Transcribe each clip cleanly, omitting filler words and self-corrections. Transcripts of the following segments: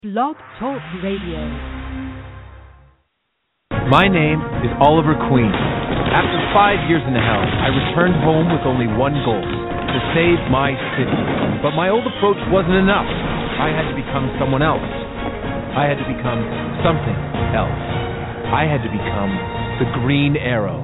Blog Talk Radio. My name is Oliver Queen. After 5 years in hell, I returned home with only one goal, to save my city. But my old approach wasn't enough. I had to become someone else. I had to become something else. I had to become the Green Arrow.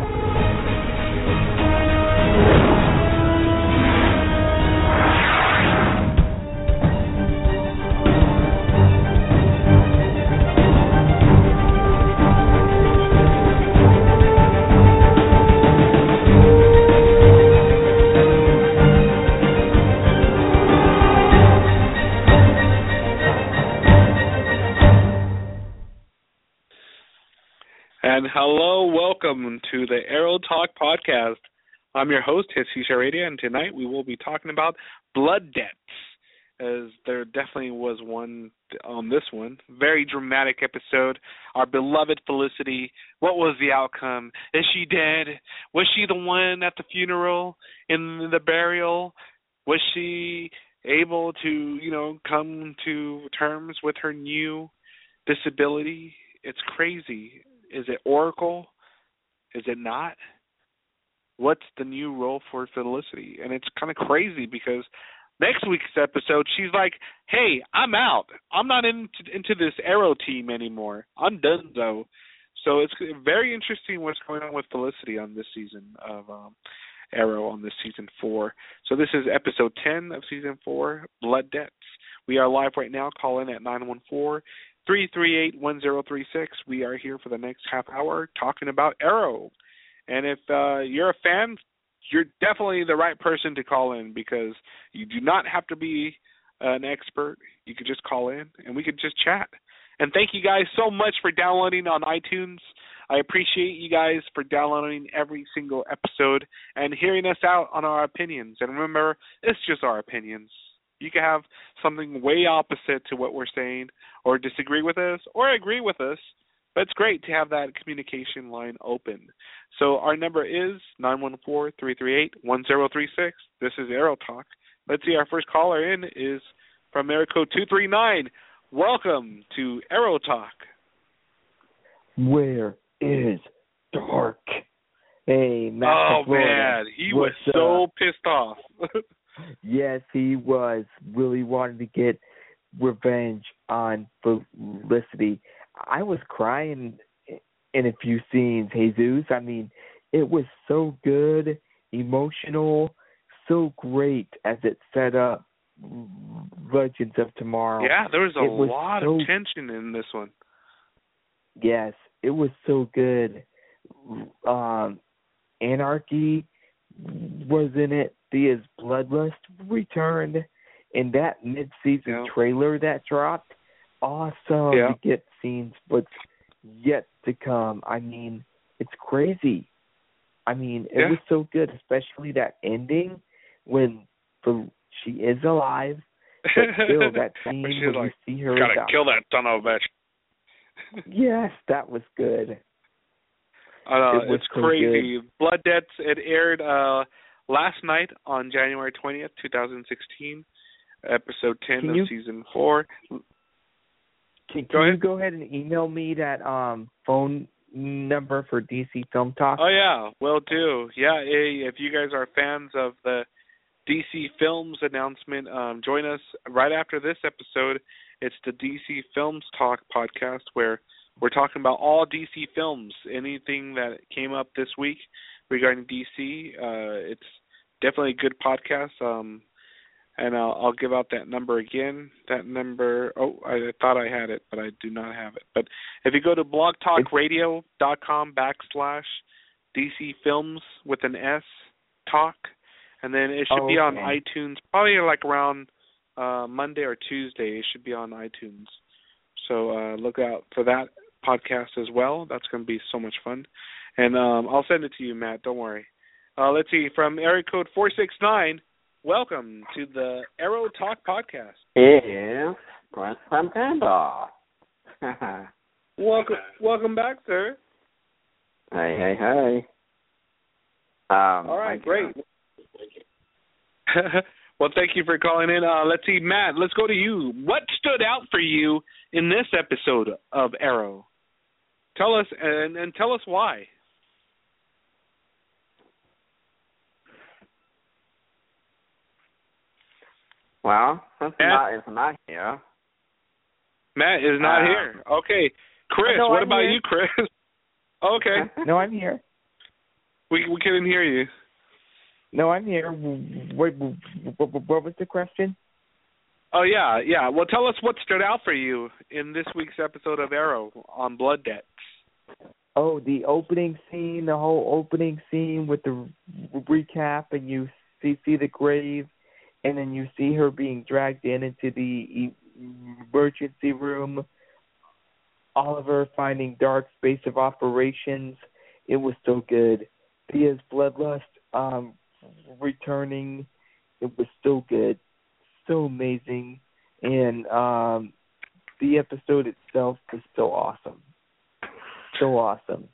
And hello, welcome to the Arrow Talk podcast. I'm your host, Jesus Heredia, and tonight we will be talking about blood debts, as there definitely was one on this one. Very dramatic episode. Our beloved Felicity, what was the outcome? Is she dead? Was she the one at the funeral, in the burial? Was she able to, come to terms with her new disability? It's crazy. Is it Oracle? Is it not? What's the new role for Felicity? And it's kind of crazy because next week's episode, she's like, hey, I'm out. I'm not into this Arrow team anymore. I'm done, though. So it's very interesting what's going on with Felicity on this season of Arrow, on this season 4. So this is episode 10 of season 4, Blood Debts. We are live right now. Call in at 914-338-1036. We are here for the next half hour talking about Arrow. And if you're a fan, you're definitely the right person to call in, because you do not have to be an expert. You could just call in and we could just chat. And thank you guys so much for downloading on iTunes. I appreciate you guys for downloading every single episode and hearing us out on our opinions. And remember, it's just our opinions. You can have something way opposite to what we're saying, or disagree with us, or agree with us, but it's great to have that communication line open. So our number is 914-338-1036. This is Arrow Talk. Let's see, our first caller in is from area code 239. Welcome to Arrow Talk. Where is Dark? Hey, Matt. Oh, man, he was so pissed off. Yes, he was. Really wanted to get revenge on Felicity. I was crying in a few scenes, Jesus. I mean, it was so good, emotional, so great as it set up Legends of Tomorrow. Yeah, there was a lot of tension in this one. Yes, it was so good. Anarchy was in it. Thea's Bloodlust returned, and that mid-season trailer that dropped, awesome to get scenes, but yet to come. I mean, it's crazy. I mean, it was so good, especially that ending when she is alive, but still that scene when you see her. Gotta kill that son of a bitch. Yes, that was good. It's so crazy. Good. Blood Debts, it aired last night on January 20th, 2016, episode 10 of season 4. Can you go ahead and email me that phone number for DC Film Talk? Oh, yeah, will do. Yeah, if you guys are fans of the DC Films announcement, join us right after this episode. It's the DC Films Talk podcast, where we're talking about all DC films, anything that came up this week regarding DC. It's definitely a good podcast, and I'll give out that number again. That number, I thought I had it, but I do not have it. But if you go to blogtalkradio.com/DC Films with an S, talk, and then it should be on iTunes, probably like around Monday or Tuesday. It should be on iTunes. So look out for that podcast as well. That's going to be so much fun. And I'll send it to you, Matt. Don't worry. Let's see. From area code 469, welcome to the Arrow Talk podcast. Yes, Prince from Pandora. Welcome back, sir. Hey. All right, great. Well, thank you for calling in. Let's see, Matt, let's go to you. What stood out for you in this episode of Arrow? Tell us, and tell us why. Well, since Matt is not here. Matt is not here. Okay. Chris, no, what I'm about here. you, Chris? Okay. No, I'm here. We couldn't hear you. No, I'm here. What was the question? Oh, yeah. Well, tell us what stood out for you in this week's episode of Arrow on Blood Debts. Oh, the opening scene, the whole opening scene with the recap, and you see the grave, and then you see her being dragged into the emergency room. Oliver finding Dark's base of operations. It was so good. Thea's bloodlust returning. It was so good. So amazing. And the episode itself was so awesome. So awesome.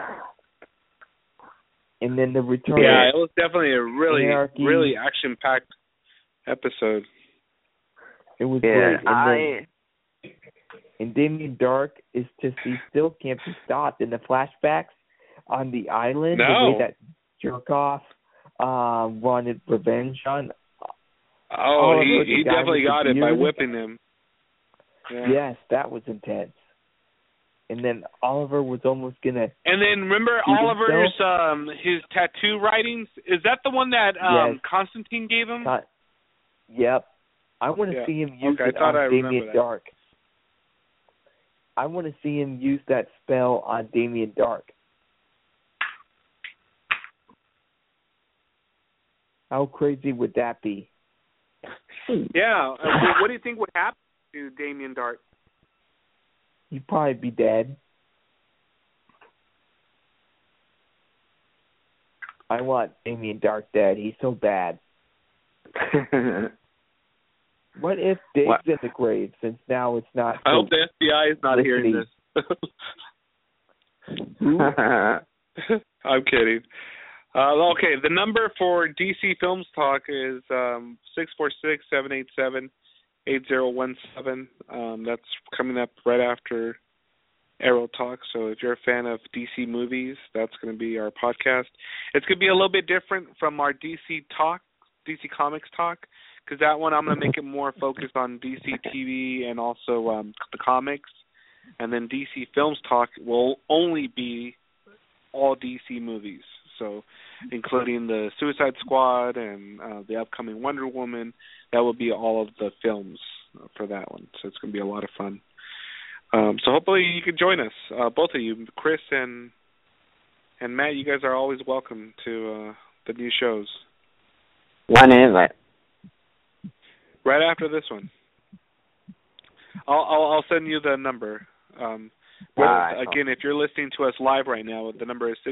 And then the return. Yeah, it was definitely a really, Anarchy. really action-packed episode. It was great. And Damien Dark is just, he still can't be stopped. In the flashbacks on the island, the way that Jerkoff wanted revenge on. Oh, he definitely got it by whipping him. Yeah. Yes, that was intense. And then Oliver was almost gonna. And then remember Oliver's his tattoo writings? Is that the one that yes. Constantine gave him? Yep. I want to see him use it on Damien Dark. I want to see him use that spell on Damien Dark. How crazy would that be? Yeah. What do you think would happen to Damien Dark? He'd probably be dead. I want Damien Dark dead. He's so bad. What if Dave's in the grave, since now it's not... I hope the FBI is not hearing this. Who? I'm kidding. Okay, the number for DC Films Talk is 646-787-8017. That's coming up right after Arrow Talk. So if you're a fan of DC movies, that's going to be our podcast. It's going to be a little bit different from our DC Comics Talk, because that one I'm going to make it more focused on DC TV and also the comics. And then DC Films Talk will only be all DC movies, so including the Suicide Squad and the upcoming Wonder Woman. That will be all of the films for that one. So it's going to be a lot of fun. So hopefully you can join us, both of you, Chris and Matt. You guys are always welcome to the new shows. When is it? Right after this one. I'll send you the number. Again, if you're listening to us live right now, the number is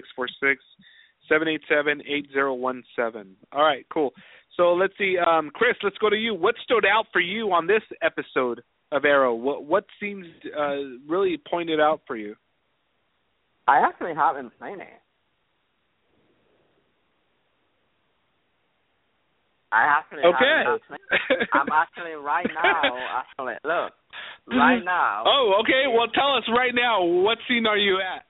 646-787-8017. All right, cool. So let's see, Chris, let's go to you. What stood out for you on this episode of Arrow? What seems really pointed out for you? I actually haven't seen it. I'm actually right now. Look, right now. Oh, okay. Well, tell us right now. What scene are you at?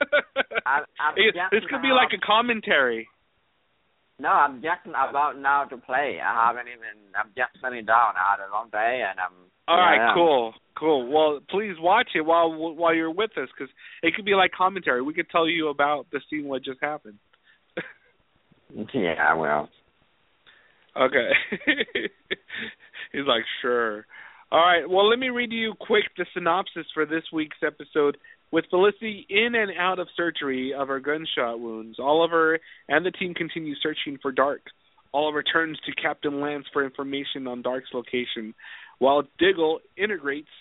This could be like a commentary. No, I'm just about now to play. I'm just sitting down. I had a long day, and I'm. All right, cool. Well, please watch it while you're with us, because it could be like commentary. We could tell you about the scene what just happened. Yeah, I will. Okay. He's like, sure. All right, well, let me read you quick the synopsis for this week's episode. With Felicity in and out of surgery of her gunshot wounds, Oliver and the team continue searching for Dark. Oliver turns to Captain Lance for information on Dark's location, while Diggle interrogates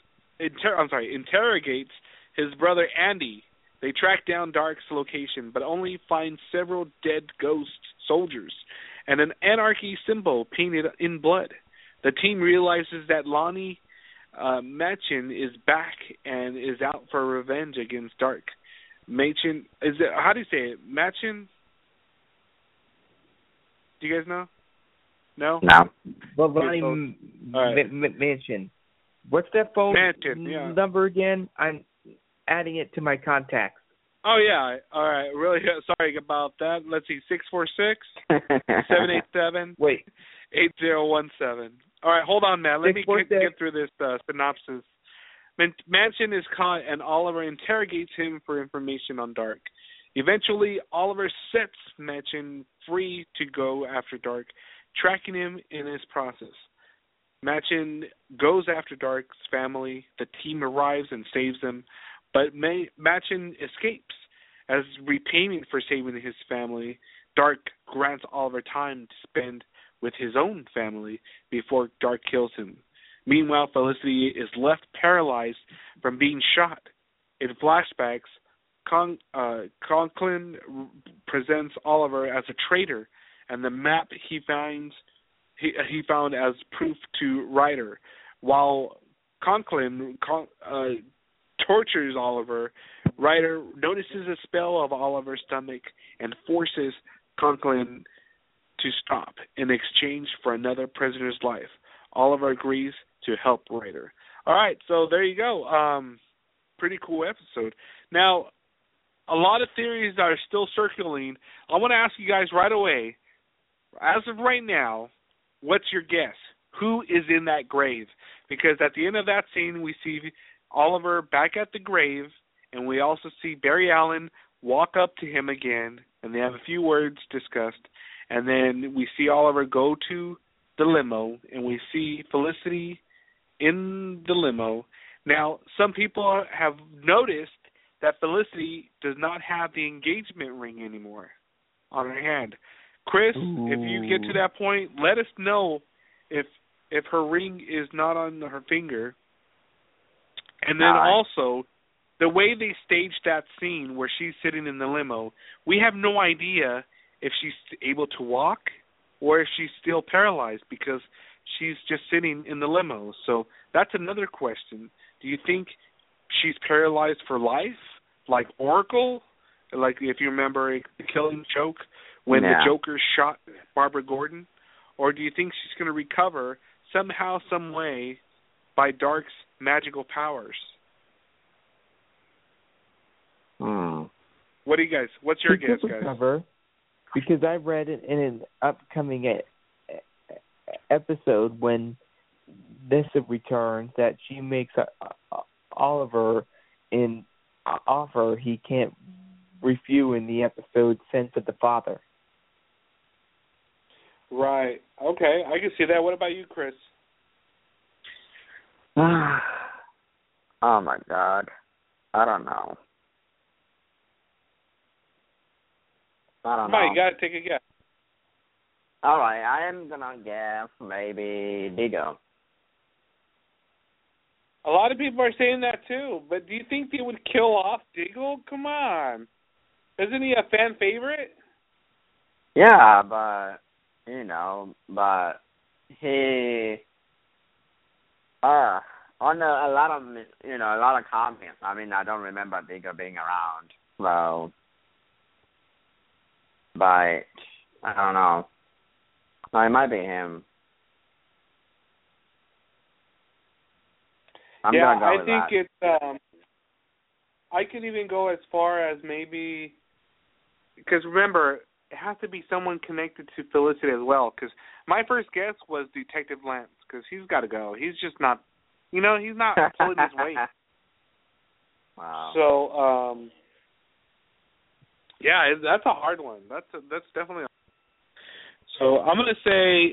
his brother Andy. They track down Dark's location, but only find several dead ghost soldiers and an anarchy symbol painted in blood. The team realizes that Lonnie Machin is back and is out for revenge against Dark. Machin, how do you say it? Machin? Do you guys know? No? No. Well, Ronnie Mansion. What's that phone number again? I'm adding it to my contacts. Oh, yeah. All right. Really sorry about that. Let's see. 646-787-8017. Wait. 8017. All right. Hold on, Matt. Let me get through this synopsis. Mansion is caught, and Oliver interrogates him for information on Dark. Eventually, Oliver sets Mansion free to go after Dark, tracking him in his process. Mansion goes after Dark's family. The team arrives and saves them, but Mansion escapes. As repayment for saving his family, Dark grants Oliver time to spend with his own family before Dark kills him. Meanwhile, Felicity is left paralyzed from being shot. In flashbacks, Conklin presents Oliver as a traitor, and the map he found as proof to Ryder. While Conklin tortures Oliver, Ryder notices a spell of Oliver's stomach and forces Conklin to stop in exchange for another prisoner's life. Oliver agrees to help Ryder. All right, so there you go. Pretty cool episode. Now, a lot of theories are still circulating. I want to ask you guys right away, as of right now, what's your guess? Who is in that grave? Because at the end of that scene, we see Oliver back at the grave, and we also see Barry Allen walk up to him again, and they have a few words discussed. And then we see Oliver go to the limo, and we see Felicity in the limo. Now, some people have noticed that Felicity does not have the engagement ring anymore on her hand. Chris, if you get to that point, let us know if her ring is not on her finger. And then also, the way they staged that scene where she's sitting in the limo, we have no idea if she's able to walk or if she's still paralyzed because she's just sitting in the limo. So that's another question. Do you think she's paralyzed for life, like Oracle? Like if you remember The Killing Joke, when the Joker shot Barbara Gordon? Or do you think she's going to recover somehow, some way, by Dark's magical powers? What do you guys? What's your guess, guys? Recover, because I read it in an upcoming episode when Nissa returns that she makes Oliver an offer he can't refuse in the episode Sense of the Father. Right. Okay, I can see that. What about you, Chris? Oh my God, I don't know. Come on, you gotta take a guess. All right, I am gonna guess maybe Diggle. A lot of people are saying that too, but do you think they would kill off Diggle? Come on, isn't he a fan favorite? Yeah, but he, on a lot of comments. I mean, I don't remember Diggle being around, so. But I don't know. No, it might be him. I'm gonna go with that. I think it's. I could even go as far as maybe, because remember, it has to be someone connected to Felicity as well. Because my first guess was Detective Lance, because he's got to go. He's just not, he's not pulling his weight. Wow. So, yeah, that's a hard one. That's definitely. So I'm gonna say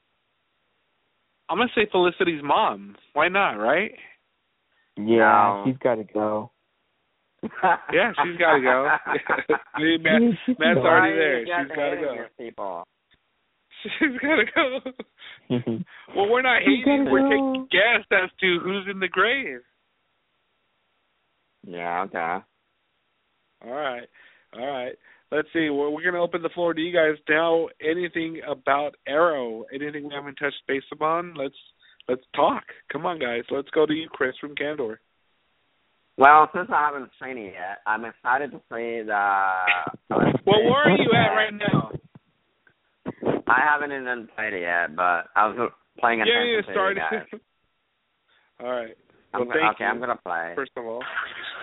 Felicity's mom. Why not, right? Yeah, she's got to go. Yeah, she's got to go. Matt's already there. She's got to go. People. She's got to go. Well, we're not hating. We're taking guess as to who's in the grave. Yeah. Okay. All right. Let's see. We're going to open the floor to you guys now. Anything about Arrow? Anything we haven't touched base upon? Let's talk. Come on, guys. Let's go to you, Chris from Candor. Well, since I haven't seen it yet, I'm excited to see the. Well, where are you at right now? I haven't even played it yet, but I was playing attention Yeah, to started. you guys. All right. I'm Well, thank you. I'm gonna play. First of all.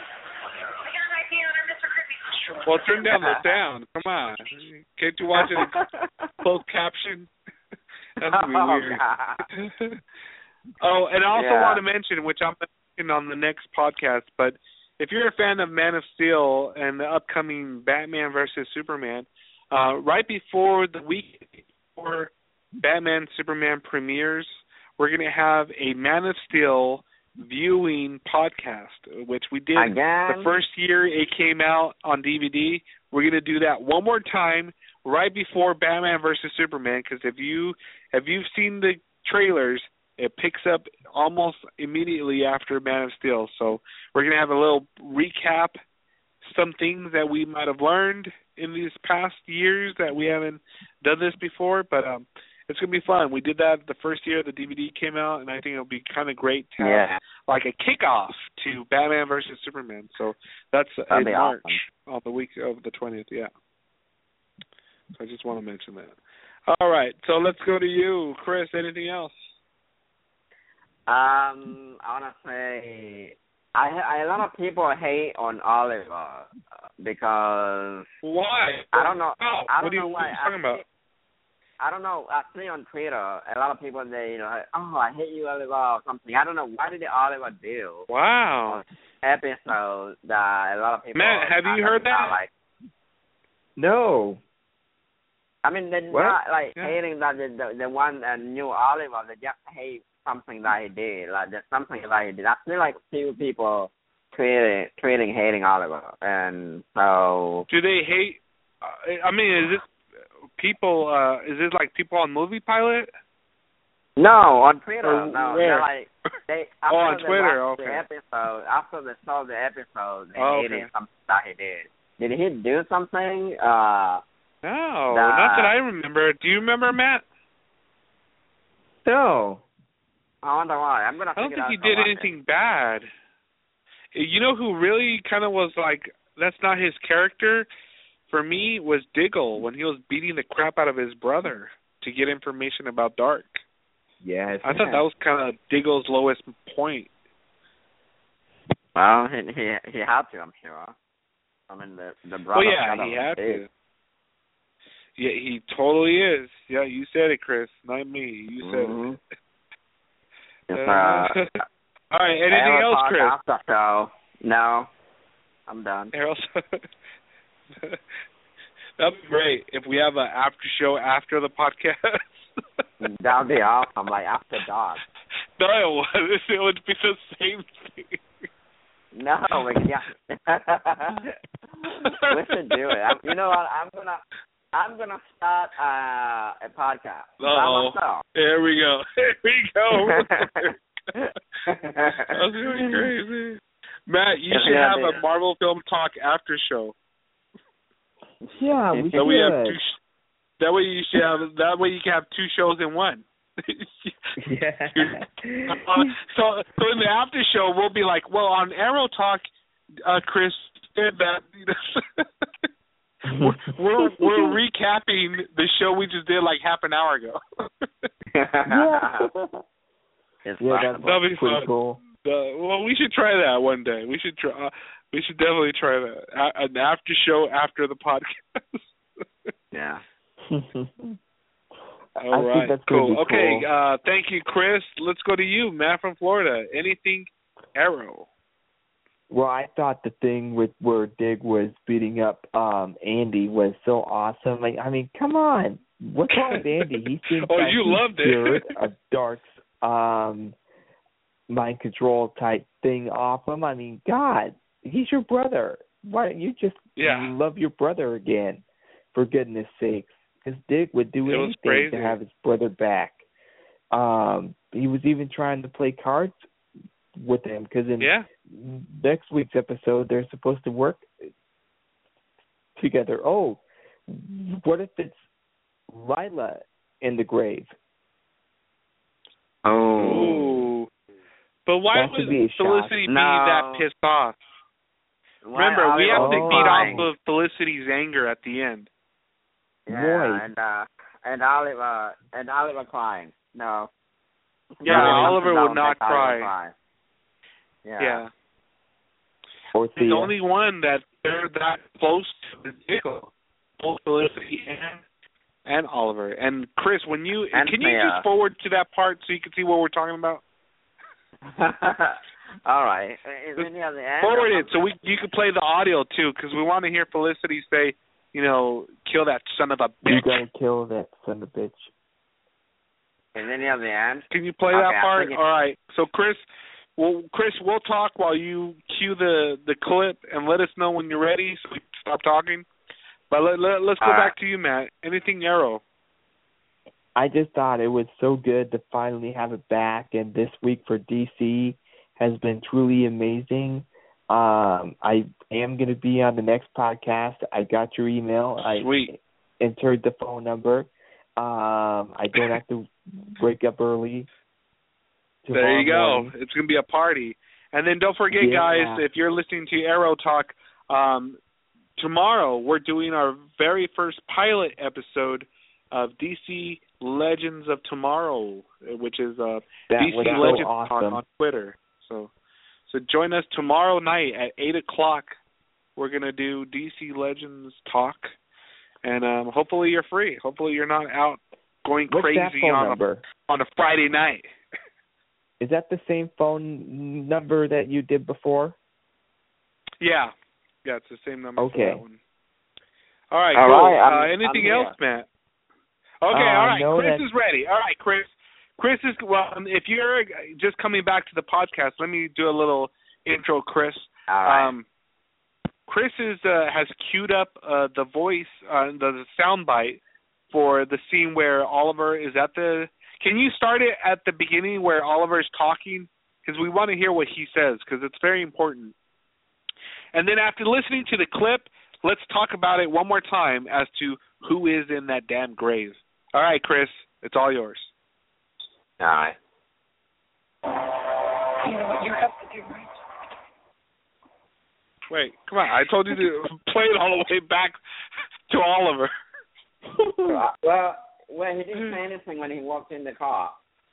Well, turn down the sound. Come on. Can't you watch it in closed caption? That would be weird. Oh, and I also want to mention, which I'm mentioning on the next podcast, but if you're a fan of Man of Steel and the upcoming Batman versus Superman, right before the week before Batman Superman premieres, we're going to have a Man of Steel viewing podcast, which we did the first year it came out on DVD. We're going to do that one more time right before Batman versus Superman, because if you've seen the trailers, it picks up almost immediately after Man of Steel. So we're going to have a little recap, some things that we might have learned in these past years that we haven't done this before, but it's going to be fun. We did that the first year the DVD came out, and I think it'll be kind of great to have like a kickoff to Batman versus Superman. So that's in March, on the week of the 20th, So I just want to mention that. All right, so let's go to you, Chris. Anything else? I want to say a lot of people hate on Oliver because... Why? I don't know. Oh, I don't know what why. are you talking about? I don't know. I see on Twitter a lot of people they I hate you, Oliver, or something. I don't know what did Oliver do. Wow. Episode that a lot of people. Matt, have you heard that? Like, no. I mean, they're not hating that the one new Oliver. They just hate something that he did. Like there's something that he did. I feel like few people hating Oliver, and so. Do they hate? I mean, is it people? Is it like people on Movie Pilot? No, on Twitter. No, where? they're like they. On Twitter. Okay. The episode after they saw the episode, they hated something that he did. Did he do something? No, not that I remember. Do you remember, Matt? No. I wonder why. I don't think he did anything bad. You know who really kind of was like, that's not his character, for me, was Diggle when he was beating the crap out of his brother to get information about Dark. Yes. I thought that was kind of Diggle's lowest point. Well, he had to, I'm sure. I mean, the brother... Well, yeah, he had to. Yeah, he totally is. Yeah, you said it, Chris, not me. You said it. All right, anything else, Chris? After no, I'm done. That'd be great if we have an after show after the podcast. That'd be awesome, like after dark. No, it would be the same thing. No, we should do it. You know what? I'm gonna start a podcast. Here we go. That's really crazy. Matt, you should have a Marvel Film Talk after show. Yeah, we should. That way you should have. That way you can have two shows in one. Yeah. So in the after show, we'll be like, well, on Arrow Talk, Chris did that. We're recapping the show we just did like half an hour ago. That'd be fun. Cool. Well, we should try that one day. We should try. We should definitely try that. An after show after the podcast. Yeah. All right. Cool. Okay. Thank you, Chris. Let's go to you, Matt from Florida. Anything Arrow? Well, I thought the thing with where Dig was beating up Andy was so awesome. Like, I mean, come on. What's wrong with Andy? He seems like you loved it. A Dark's mind control type thing off him. I mean, God, he's your brother. Why don't you just love your brother again, for goodness sakes? Because Dig would do anything to have his brother back. He was even trying to play cards with him, because in next week's episode they're supposed to work together. Oh, what if it's Lila in the grave? Oh, but why would Felicity be that pissed off? Remember, we have to feed off of Felicity's anger at the end. Yeah, and and Oliver crying. No. Yeah, Oliver would not cry. Yeah. Or the only one that they're that close to is Diggle, both Felicity and Oliver. And Chris, can you just forward to that part so you can see what we're talking about? All right. Forward it so you can play the audio too, because we want to hear Felicity say, kill that son of a bitch. You gotta kill that son of a bitch. Is any of the end? Can you play that part? All right. So Chris, we'll talk while you cue the clip and let us know when you're ready so we can stop talking. But let's go back to you, Matt. Anything Arrow? I just thought it was so good to finally have it back, and this week for DC has been truly amazing. I am going to be on the next podcast. I got your email. Sweet. I entered the phone number. I don't have to wake up early. There you go. It's going to be a party. And then don't forget, guys, if you're listening to Arrow Talk, tomorrow we're doing our very first pilot episode of DC Legends of Tomorrow, which is DC Legends Talk on Twitter. So join us tomorrow night at 8 o'clock. We're going to do DC Legends Talk. And hopefully you're free. Hopefully you're not out going crazy on a Friday night. Is that the same phone number that you did before? Yeah, it's the same number for that one. All right, cool. Right, anything else, Matt? Okay, all right. Chris is ready. All right, Chris. Chris is, if you're just coming back to the podcast, let me do a little intro, Chris. All right. Chris has queued up the voice, the soundbite for the scene where Oliver is at the... Can you start it at the beginning where Oliver's talking? Because we want to hear what he says, because it's very important. And then after listening to the clip, let's talk about it one more time as to who is in that damn grave. All right, Chris, it's all yours. All right. You know what you have to do, right? Wait, come on. I told you to play it all the way back to Oliver. Well, he didn't say anything when he walked in the car.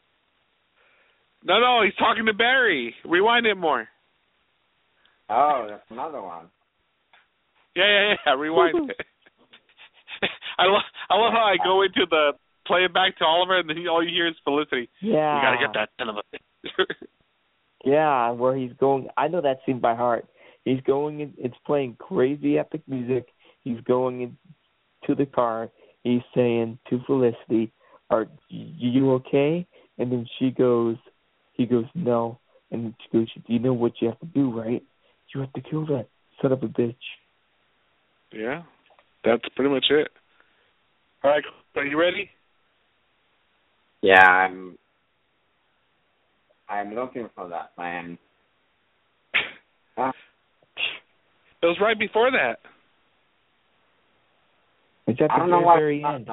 No, he's talking to Barry. Rewind it more. Oh, that's another one. Yeah. Rewind it. I love how I go into the play it back to Oliver, and then all you hear is Felicity. Yeah. You got to get that son of a bitch. Yeah, where he's going. I know that scene by heart. He's going in, it's playing crazy epic music. He's going into the car. He's saying to Felicity, "Are you okay?" And then he goes, "No." And then she goes, "You know what you have to do, right? You have to kill that son of a bitch." Yeah, that's pretty much it. All right, are you ready? Yeah, I'm looking for that man. It was right before that. It's at the very end.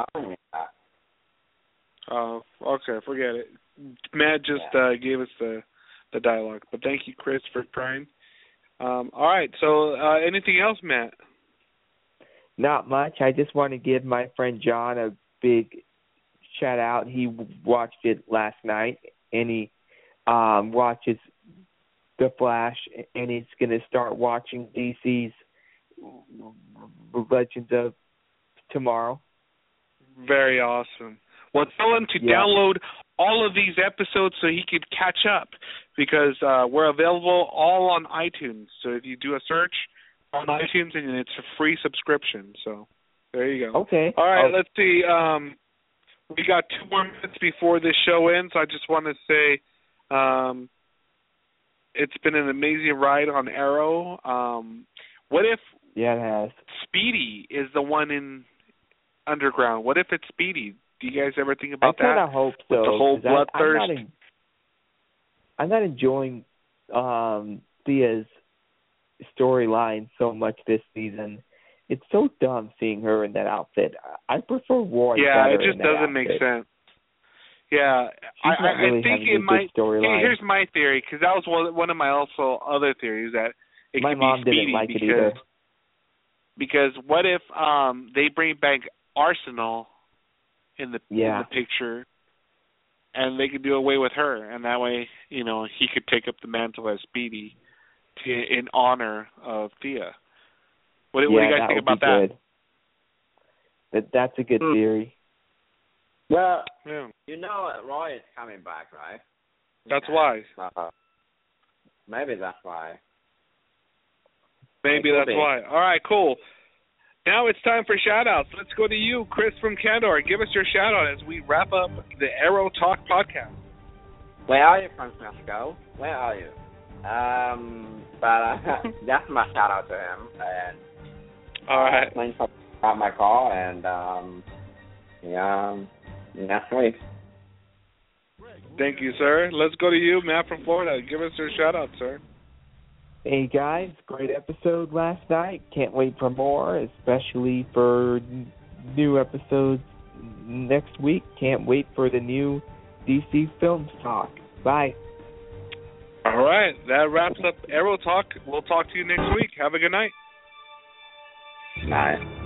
Oh, okay, forget it. Matt just gave us the dialogue. But thank you, Chris, for trying. All right, so anything else, Matt? Not much. I just want to give my friend John a big shout out. He watched it last night, and he watches The Flash, and he's going to start watching DC's Legends of Tomorrow. Very awesome. Well, tell him to download all of these episodes so he could catch up, because we're available all on iTunes. So if you do a search on iTunes, and it's a free subscription. So there you go. Okay. All right, let's see. We got 2 more minutes before this show ends. I just want to say it's been an amazing ride on Arrow. What if it has. Speedy is the one in Underground? What if it's Speedy? Do you guys ever think about that? I kind of hope so. With the whole bloodthirst. I'm not enjoying Thea's storyline so much this season. It's so dumb seeing her in that outfit. I prefer Roy. Yeah, it just doesn't make sense. Yeah, I think it might. Hey, here's my theory, because that was one of my other theories, that it my could mom be Speedy didn't like it either. Because what if they bring back Arsenal in the picture, and they could do away with her, and that way, you know, he could take up the mantle as Speedy in honor of Thea. What do you guys think about that? That's a good theory. Well, you know Roy is coming back, right? That's why. Maybe that's why. Maybe that's why. All right, cool. Now it's time for shout-outs. Let's go to you, Chris from Candor. Give us your shout-out as we wrap up the Arrow Talk podcast. Where are you, Francisco? Where are you? But that's my shout-out to him. And all right. Thanks for my call, and next week. Thank you, sir. Let's go to you, Matt from Florida. Give us your shout-out, sir. Hey, guys. Great episode last night. Can't wait for more, especially for new episodes next week. Can't wait for the new DC Films Talk. Bye. All right. That wraps up Arrow Talk. We'll talk to you next week. Have a good night. Bye.